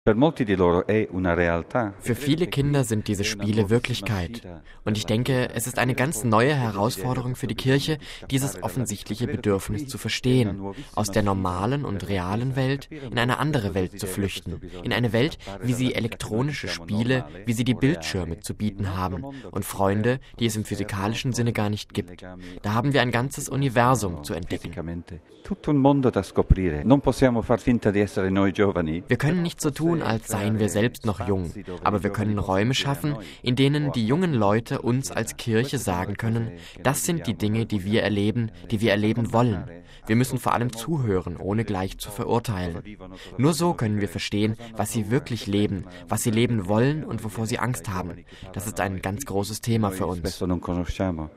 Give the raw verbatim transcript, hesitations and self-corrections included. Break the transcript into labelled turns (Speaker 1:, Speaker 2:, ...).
Speaker 1: Für viele Kinder sind diese Spiele Wirklichkeit. Und ich denke, es ist eine ganz neue Herausforderung für die Kirche, dieses offensichtliche Bedürfnis zu verstehen, aus der normalen und realen Welt in eine andere Welt zu flüchten, in eine Welt, wie sie elektronische Spiele, wie sie die Bildschirme zu bieten haben und Freunde, die es im physikalischen Sinne gar nicht gibt. Da haben wir ein ganzes Universum zu entdecken. Wir können nicht so tun, als seien wir selbst noch jung, aber wir können Räume schaffen, in denen die jungen Leute uns als Kirche sagen können, das sind die Dinge, die wir erleben, die wir erleben wollen. Wir müssen vor allem zuhören, ohne gleich zu verurteilen. Nur so können wir verstehen, was sie wirklich leben, was sie leben wollen und wovor sie Angst haben. Das ist ein ganz großes Thema für uns.